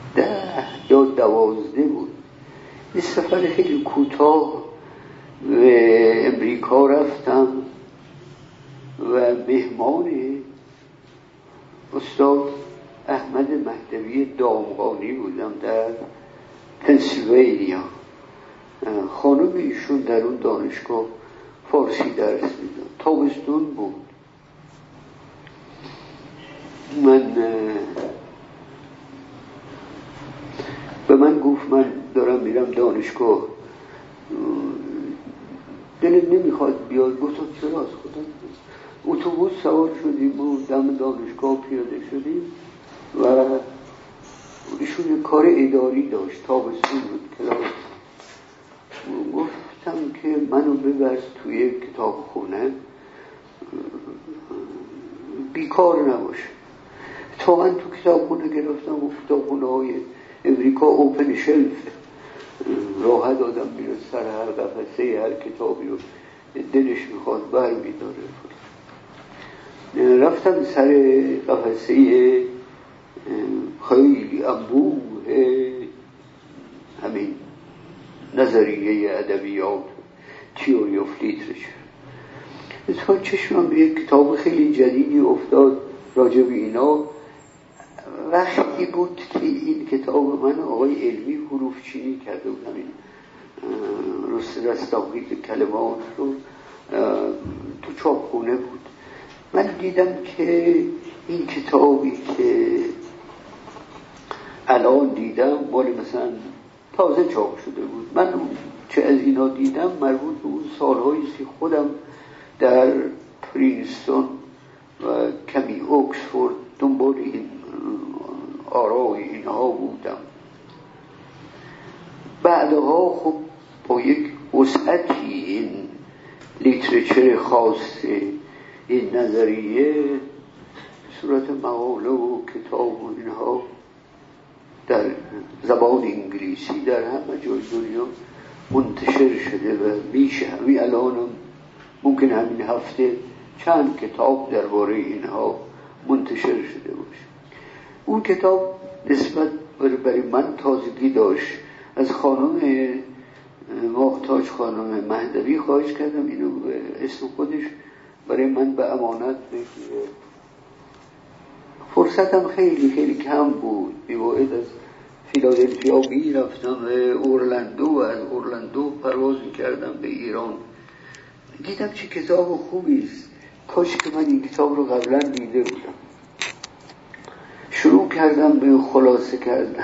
10 یا 12 بود. یه سفر خیلی کوتاه به امریکا رفتم و مهمان استاد احمد مهدوی دامغانی بودم در پنسیلوانیا. خانم ایشون در اون دانشگاه فارسی درس میداد. تابستون بود. به من گفت من دارم میرم دانشگاه، دلت نمیخواد بیاد؟ گفتم چرا؟ از خودم اتوبوس سوار شدیم و دم دانشگاه پیاده شدیم و ایشون یه کار اداری داشت، تابستون بود کلاس. گفتم که منو ببر توی کتابخونه، بیکار نباشه. تا من تو کتابخونه گرفتم و کتابخونه های امریکا اوپن شلف، راحت آدم میره سر هر قفسه هر کتابی رو دلش میخواد بر میداره. رفتم سر قفسه خیلی انبوه همین نظریه ادبیات، تیوری آف لیترچر. اتفاقا چشمم به یک کتاب خیلی جدیدی افتاد راجع به اینا. وقتی بود که این کتاب من آقای علمی حروف چینی کرده بود، همین رستاخیز کلمات رو تو چاپخونه بود. من دیدم که این کتابی که الان دیدم مال مثلا تازه چاپ شده بود. من چه از اینا دیدم مربوط به اون سالهایی که خودم در پرینستون و کمی اوکسفورد دنبال این آرای اینها بودم. بعدها خب با یک وسعتی این لیترچر خاص این نظریه صورت مقاله و کتاب و اینها در زبان انگلیسی در همه جای دنیا منتشر شده و میشه. همین الان ممکن همین هفته چند کتاب درباره اینها منتشر شده باشه. اون کتاب نسبت برای من تازگی داشت. از خانم ماهتاج خانم مهدوی خواهش کردم اینو به اسم خودش برای من به امانت بگیره. فرصتم خیلی خیلی کم بود. بی‌واعد از فیلادلفیا رفتم به اورلندو و از اورلندو پرواز کردم به ایران. دیدم چه کتاب خوبی است، کاش که من این کتاب رو قبلا دیده بودم. شروع کردم به خلاصه کردن.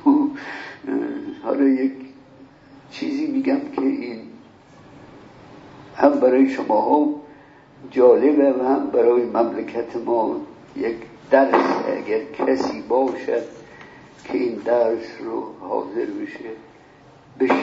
حالا یک چیزی میگم که این هم برای شماها جالبه و هم برای مملکت ما یک درس، اگر کسی باشد که این درس رو حاضر بشه.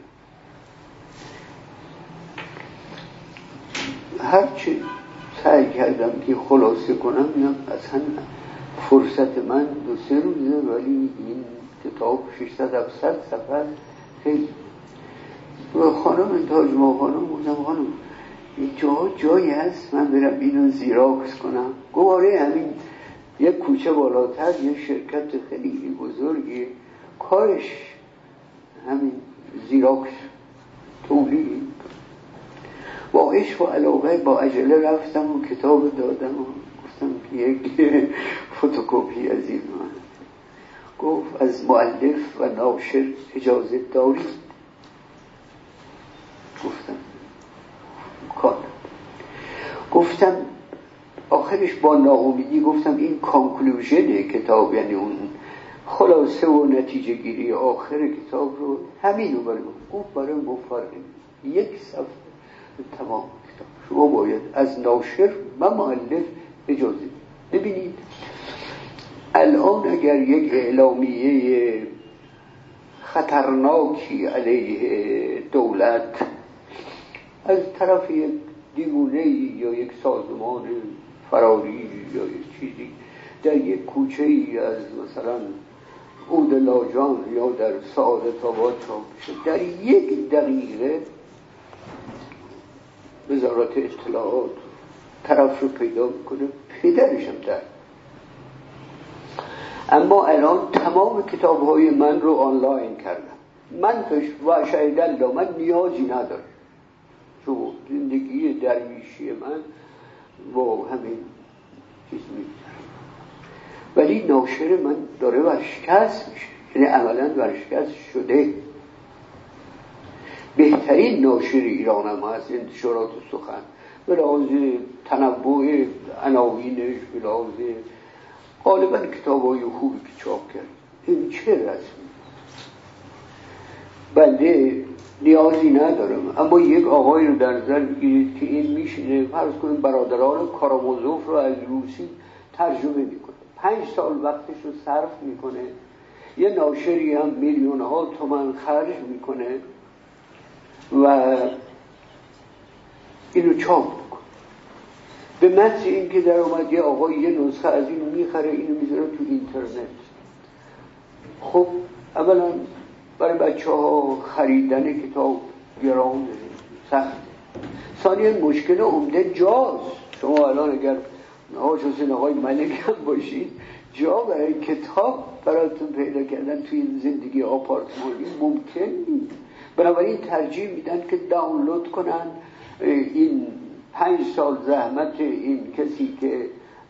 هرچی سعی کردم که خلاصه کنم میگم اصلا فرصت من 2-3 روزه، ولی این کتاب 600-700 صفحه خیلی. و خانم تاج ما خانم گفتم خانم این جایی هست من برم اینو زیراکس کنم؟ گواره همین یک کوچه بالاتر یه شرکت خیلی بزرگی کارش همین زیراکس تولید. با عشق و علاقه با عجله رفتم و کتاب دادم و گفتم که یک فتوکپی از این من. گفت از مؤلف و ناشر اجازه دارید؟ گفتم کار. گفتم آخرش با ناامیدی گفتم این کانکلوژن کتاب، یعنی اون خلاصه و نتیجه گیری آخر کتاب رو همینو برای من. گفت برای مفرد 1 صفحه تمام کتاب. شما باید از ناشر و مؤلف اجازه. ببینید الان اگر یک اعلامیه خطرناکی علیه دولت از طرف یک دیوانه‌ای یا یک سازمان فراری یا یک چیزی در یک کوچه‌ای از مثلا اودلاجان یا در سعادت آباد چاپ بشه، در 1 دقیقه وزارت اطلاعات طرف رو پیدا میکنه، پدرش هم در. اما الان تمام کتاب‌های من رو آنلاین کردم. من و شهید الله من نیازی ندارم، چون زندگی درویشی من با همین چیز می‌گذره. ولی ناشر من داره ورشکست میشه، یعنی عملاً ورشکست شده. بهترین ناشر ایران هم هست انتشارات سخن، به لحاظ تنوع عناوینش، به لحاظ غالبا کتاب‌های خوبی که چاپ کرد. این چه رسمی؟ بنده نیازی ندارم، اما یک آقای رو در نظر بگیرید که این میشینه فرض کنید برادران کارامازوف رو از روسی ترجمه میکنه، 5 سال وقتش رو صرف میکنه، یه ناشری هم میلیون‌ها تومان خرج میکنه و اینو چاپ میکنه. به محض این که در اومد یه آقای یه نسخه از اینو میخره، اینو میذاره تو اینترنت. خب اولا برای بچه‌ها خریدن کتاب گران سخت. ثانیاً مشکل عمده جاست. شما الان اگر حاج حسین آقای ملک هم باشید، جا برای کتاب براتون پیدا کردن توی این زندگی آپارتمانی ممکن نیست. بنابراین ترجیح میدن که دانلود کنن. این 5 سال زحمت این کسی که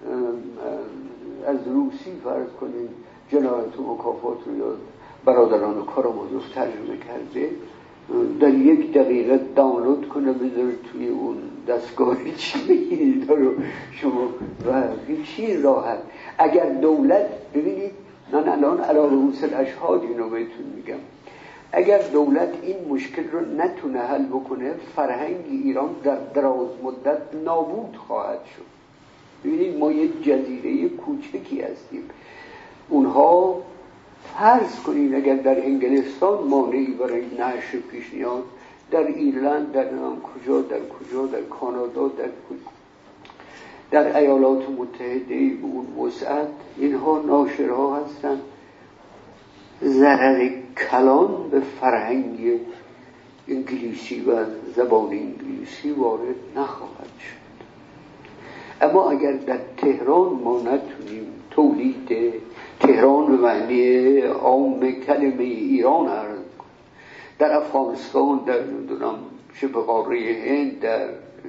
از روسی فرض کنین جنایت و مکافات رو یا برادران کارامازوف ترجمه کرده، در 1 دقیقه دانلود کنه بذاره توی اون دستگاه چی بگیرید رو شما و چی راحت. اگر دولت، ببینید من الان علاوه حسن اشهاد اینو بهتون میگم، اگر دولت این مشکل رو نتونه حل بکنه، فرهنگ ایران در دراز مدت نابود خواهد شد. ببینید ما یک جزیره کوچکی هستیم. اونها فرض کنید اگر در انگلستان مانعی برای نشر پیش نیاد، در ایرلند، در کجا، در کانادا، در ایالات متحده به اون وسعت اینها ناشرها هستند، ضرر کلان به فرهنگ انگلیسی و زبان انگلیسی وارد نخواهد شد. اما اگر در تهران ما نتونیم تولید تهران به معنی عام کلمه ایران عرض کنیم، در افغانستان، در شبه قاره هند، در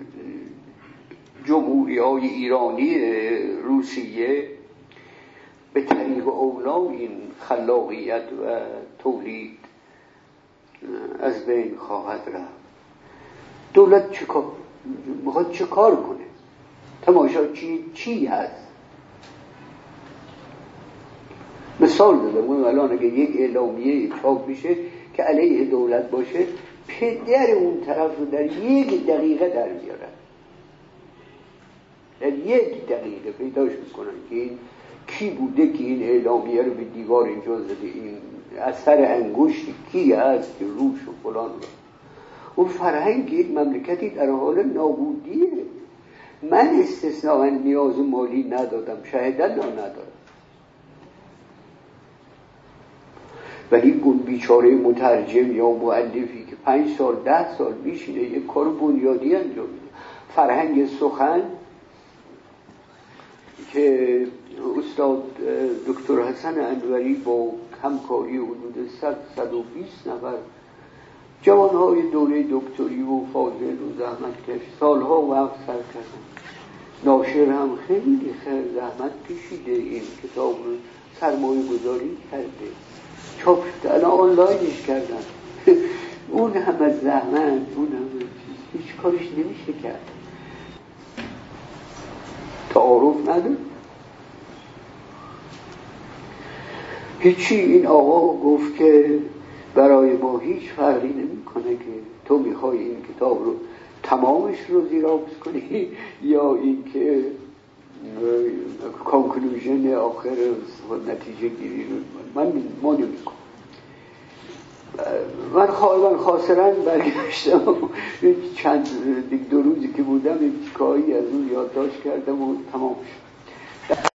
جمهوری‌های ایرانی روسیه، به طریق اولا این خلاقیت و تولید از بین خواهد رفت. دولت میخواد چه کار کنه؟ تماشا چی هست؟ مثال دادم، الان اگه یک اعلامیه چاپ میشه که علیه دولت باشه، پدر اون طرف رو در 1 دقیقه در میارن، در 1 دقیقه پیداش میکنن که این کی بوده که این اعلامیه رو به دیوار اینجا زده، این اثر انگشت کی هست که روش و فلان رو. اون فرهنگ یک مملکتی در حال نابودیه. من استثناء نیاز مالی ندادم، شاهد الله ندارم، ولی اون بیچاره مترجم یا مؤلفی که 5 سال 10 سال میشینه یک کار بنیادی انجام میده. فرهنگ سخن که استاد دکتر حسن انوری با همکاری حدود 100-120 نفر جوانهای دوره دکتری و فاضل و زحمتکش سالها وقت صرف کردن. ناشر هم خیلی زحمت کشیده، این کتاب رو سرمایه گذاری کرده، چاپ شده، الان آنلاینش کردن. اون همه زحمت، اون همه چیز، هیچ کارش نمیشه کرد. تعارف نداره هیچی. این آقا گفت که برای ما هیچ فرقی نمیکنه که تو میخوای این کتاب رو تمامش رو زیراکس کنی یا این که کانکلوژن آخر نتیجه گیری رو ما نمیکنم. من خاصرا برگشتم چند 2 روزی که بودم یک چیکایی از اون یادداشت کردم و تمام شد.